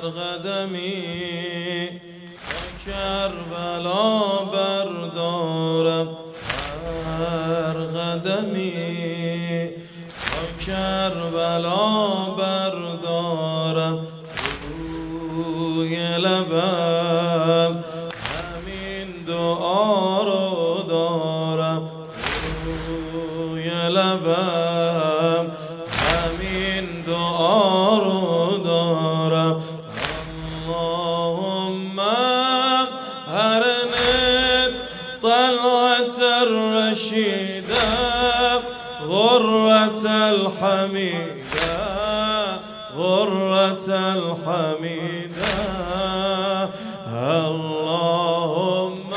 قدمی تا کربلا بردارم، هر قدمی تا کربلا بردارم، روی لبم همین دعا رو دارم، روی لبم همین دعا رو دارم. اللهم هرنت طلعة الرشيدة غرة الحميدة غرة الحميدة. اللهم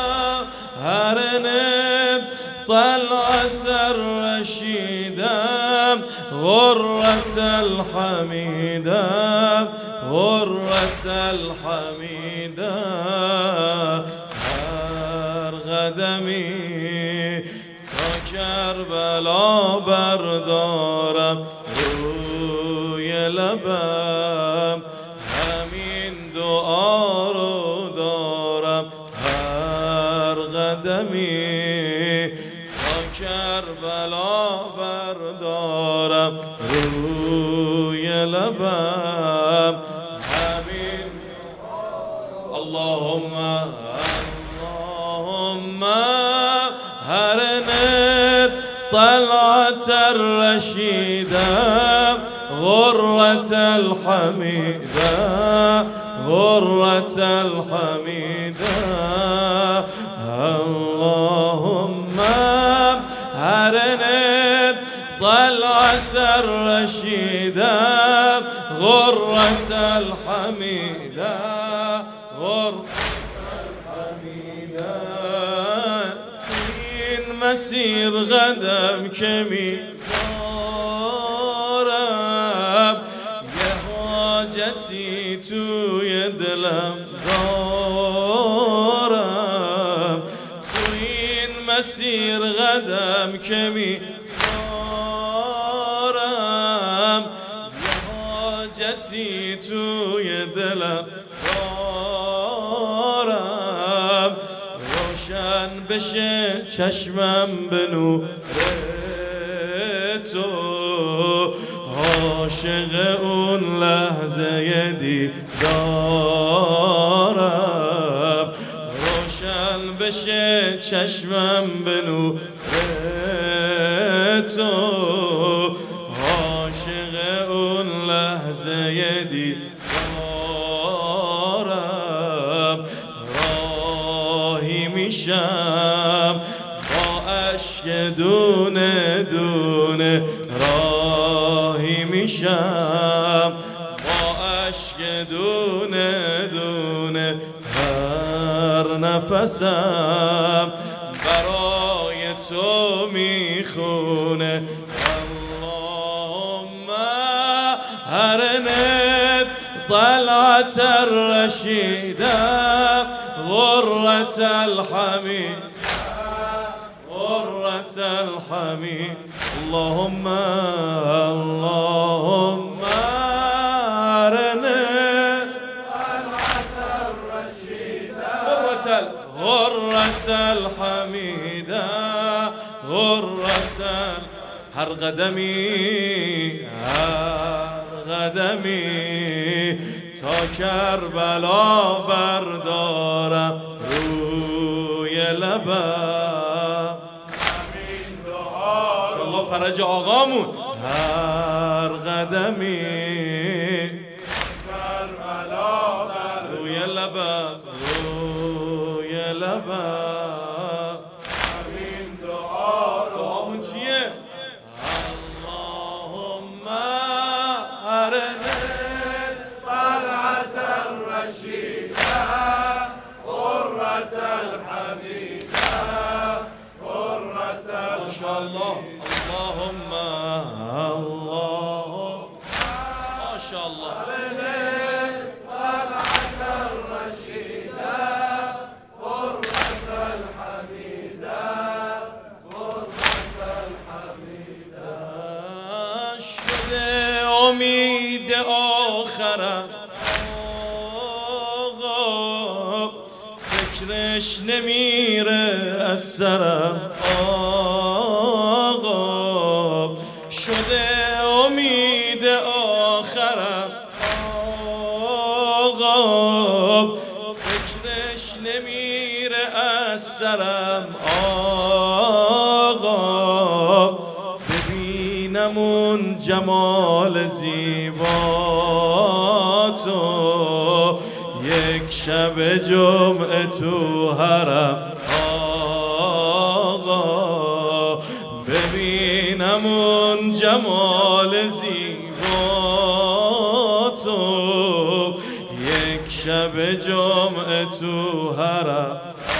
هرنت طلعة الرشيدة غرة الحميدة غرة الحميدة. هر قدمی تا کربلا بردارم، روی لبم همین دعا رو دارم، هر قدمی تا کربلا بردارم، روی لبم همین. اللهم هرنت طلعة الرشيدة غرة الحميدة غرة الحميدة. اللهم هرنت طلعة الرشيدة غرة الحميدة غرة الحميدة. این مسیر قدم که میذارم، یه حاجتی توی دلم دارم، تو این مسیر قدم که میذارم، یه حاجتی توی دلم دارم، روشن بشه چشمم به نور تو، عاشق اون لحظه دیدارم، روشن بشه چشمم به نور تو، عاشق اون لحظه دیدارم. راهی میشم با اشک دونه دونه، راهی میشم با اشک دونه دونه، هر نفسم برای تو میخونه. اللهم هرنت طلعة الرشيدة غرة الحميدة غرة الحميدة. اللهم هرنت طلعة الرشيدة غرة الحميدة غرة. هر قدمی تا کربلا بردارم، روی لبم همین دعا. انشالله فرج آقامون. هر قدمی کربلا بردارم، روی لبم روی لبم همین دعا. دعامون چیه؟ اللهم هرنت طلعة الرشيدة غرة الحميدة غرة ما شاء الله. اللهم ما شاء الله. طلعة الرشيدة غرة الحميدة غرة الحميدة. شده امید آخرم فکرش نمیره از سرم آقا، شده امید آخرم آقا، فکرش نمیره از سرم آقا، ببینم اون جمال زیبا تو یک شب جمعه تو حرم آقا، ببینم اون جمال زیبا تو یک شب جمعه تو حرم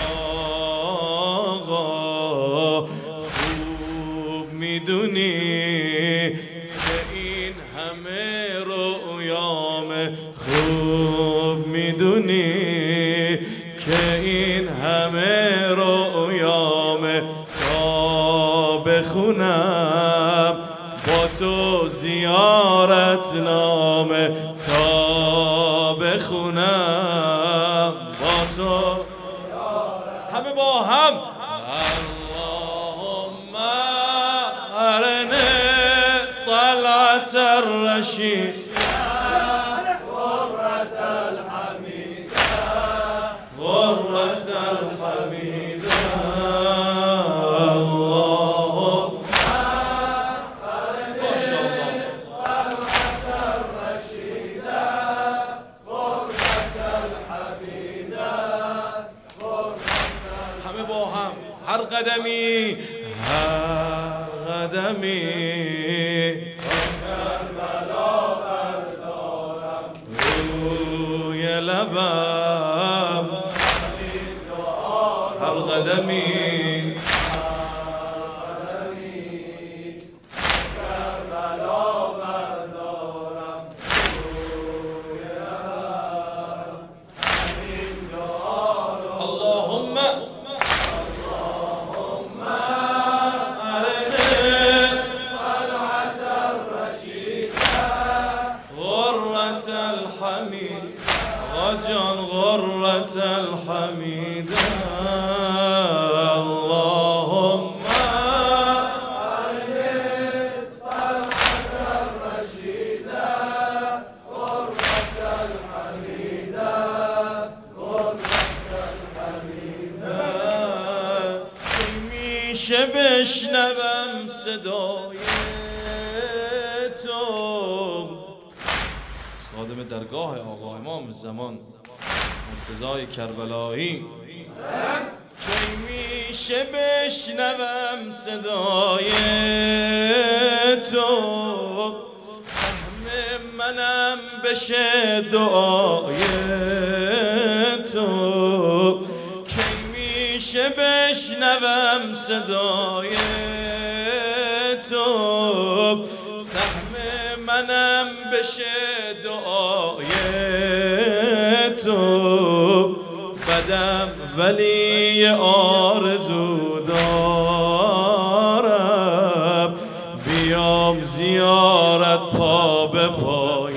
آقا، خوب میدونی که این همه رویامه، خوب میدونی که این همه رویامه، تا بخونم با تو زیارت نامه، تا بخونم با تو همه با هم اللهم ارنا طلعت الرشید غرة الحمیده غرة الحمیده اللهم ارنا طلعت الرشید غرة الحمیده همه با هم هر قدمی هر قدمی کربلا بردارم روی لبم هر قدمی کربلا بردارم روی لبم همین دعا اللهم الحمید جان غرة الحمیده اللهم علم طلعت الرشیده غرة الحمیده غرة الحمیده کی میشه بشنوم صدای تو خادم درگاه آقا امام زمان مرتضای کربلایی کی میشه بشنوم صدای تو سهم منم بشه دعای تو کی میشه بشنوم صدای تو سهم منم بشه دعای تو بدم ولی آرزو دارم بیام زیارت پا به پای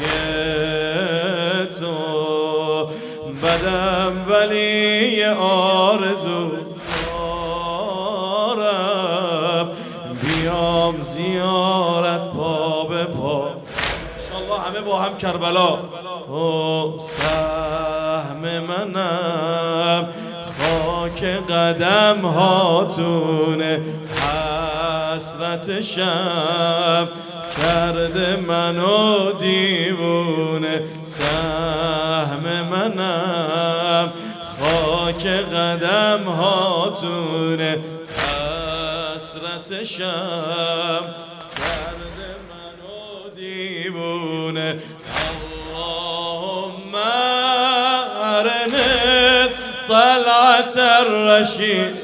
تو بدم ولی آرزو دارم بیام زیارت پا به پا انشالله همه با هم کربلا سهم منم خاک قدم هاتونه حسرت شب کرده منو دیوونه سهم منم خاک قدم هاتونه حسرت شب کرده منو دیوونه اللهم ارنا طلعت الرشید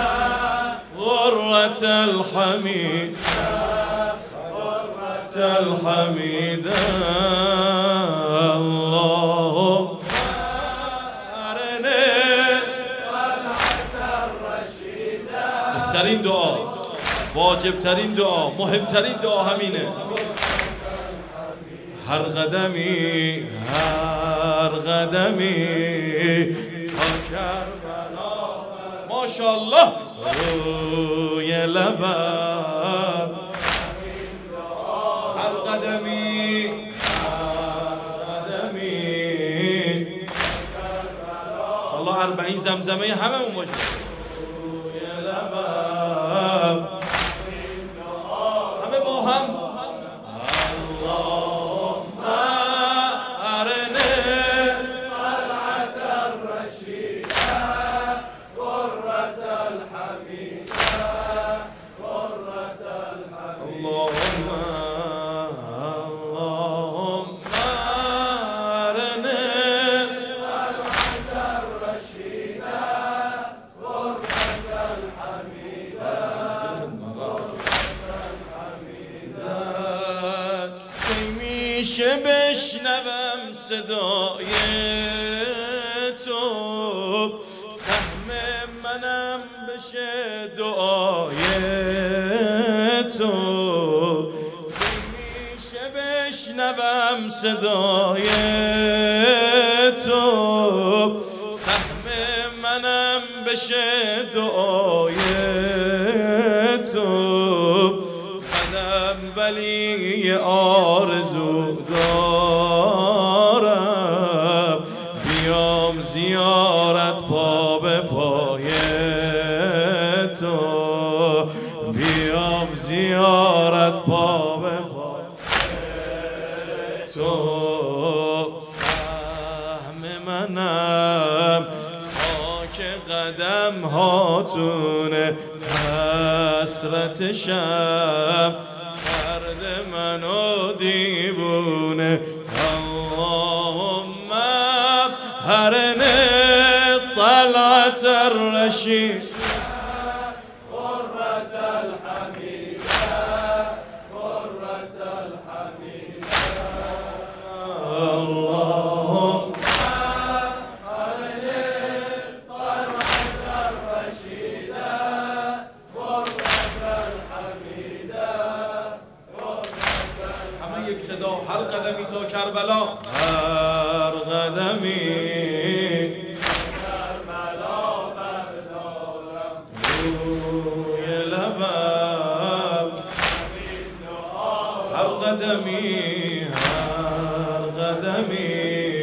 غرة الحمید غرة الحمید اللهم ارنا طلعت الرشید بهترین دعا واجبترین دعا مهمترین دعا همینه هر قدمی تا کربلا ماشاءالله روی لبم هر قدمی انشاءالله 40 زمزمه هممون باشه روی لبم همه با هم اللهم ارنا طلعت الرشیده قرة الحمیده قرة الحمیده میشه بشنوم صدای تو سهم منم بشه دعای تو میشه بشنوم صدای تو سهم منم بشه دعای تو قدم ولی آرزو دارم بیام زیارت پا به پای تو بیام زیارت پا به پای تو سهم منم خاک قدم هاتونه حسرت شب کرده منو دیوونه اللهم هرنه طلعت الرشید قرة الحمیده قرة الحمیده اللهم هرنه طلعت الرشیده قرة الحمیده همه یک صدا هر قدمی تا کربلا هر قدمی کربلا بردارم روی لبم هر قدمی هر قدمی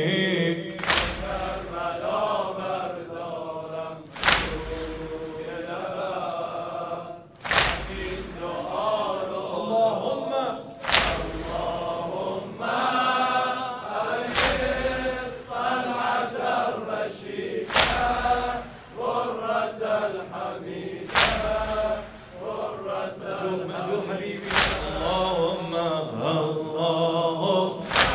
کربلا بردارم روی لبم این دعا رو اللهم مأجور حبيبي اللهم اللهم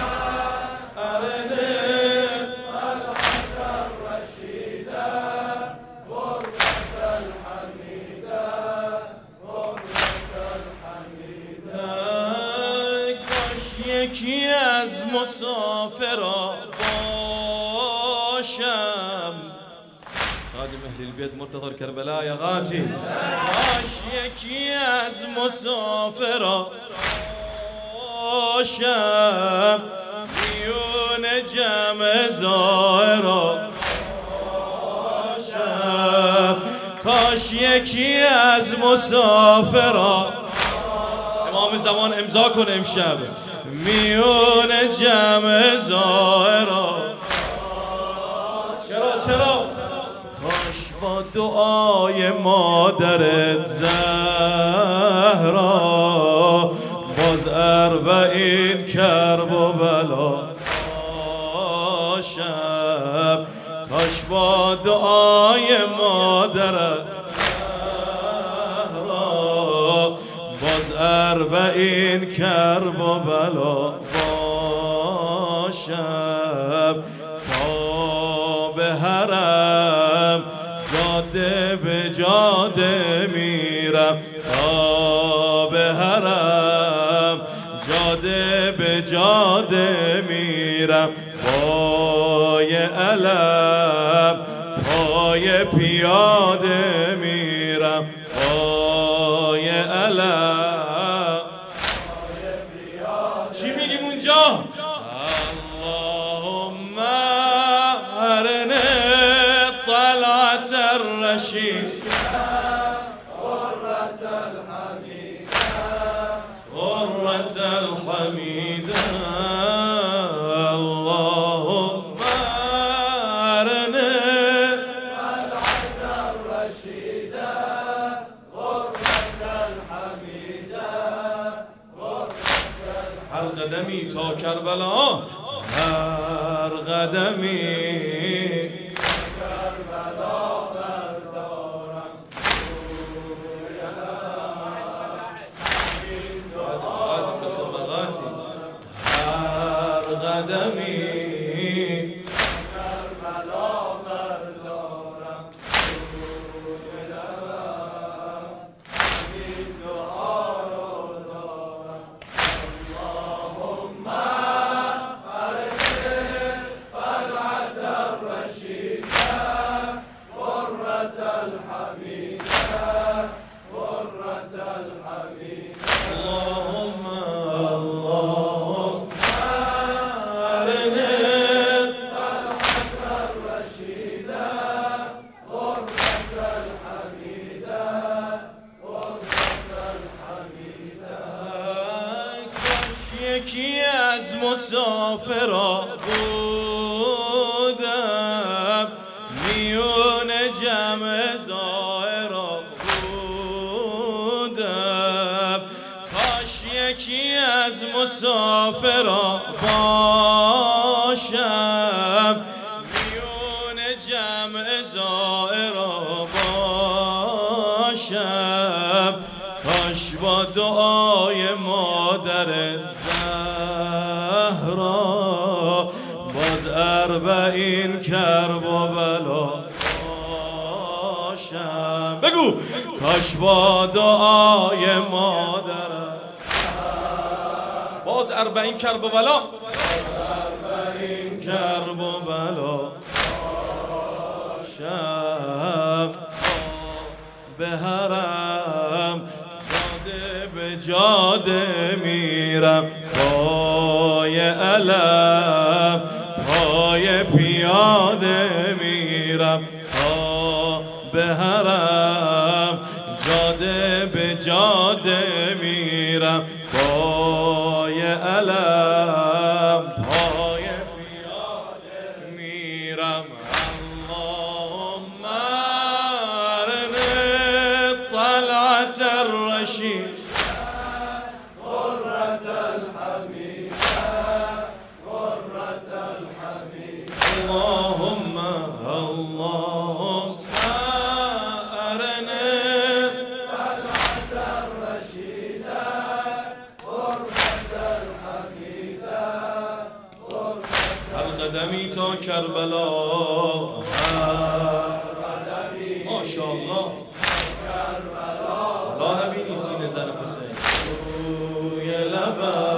أرنا طلعت الرشيدة قرة الحميدة قرة الحميدة کاش یکی از مسافرا باشم خادم اهل البيت مرتضى الكربلاء يا غاتي کاش یکی از مسافرا باشم میون جمع زائرا باشم کاش یکی از مسافرا امام زمان امضا کنه امشب میون جمع زائرا چرا کاش با دعای مادرت زهرا باز 40 کرب و بلا باشم کاش با دعای مادرت زهرا باز 40 کرب و بلا باشم تا به حرم جاده به جاده میرم تا به حرم جاده به جاده میرم پای علم پای پیاده میرم پای علم چی میگیم اونجا؟ اللهم ارنا طلعت الرشید کربلا هر قدمی یکی از مسافرا بودم میون جمع زائرا بودم کاش یکی از مسافرا باشم میون جمع زائرا باشم کاش با دعای مادر باز 40 کرب و بلا باشم. بگو کاش با دعای مادرم باز 40 کرب و بلا 40 کرب و بلا باشم. به حرم جاده به جاده میرم پای علم پای پیاده میرم تا به حرم جاده به جاده میرم پای علم پای پیاده میرم. اللهم ارنی طلعت الرشید اللهم أرني طلعة الرشيدة غرة الحميدة القدمی تا کربلا ما شاء الله لا نبینی سینه زن حسین روی لبم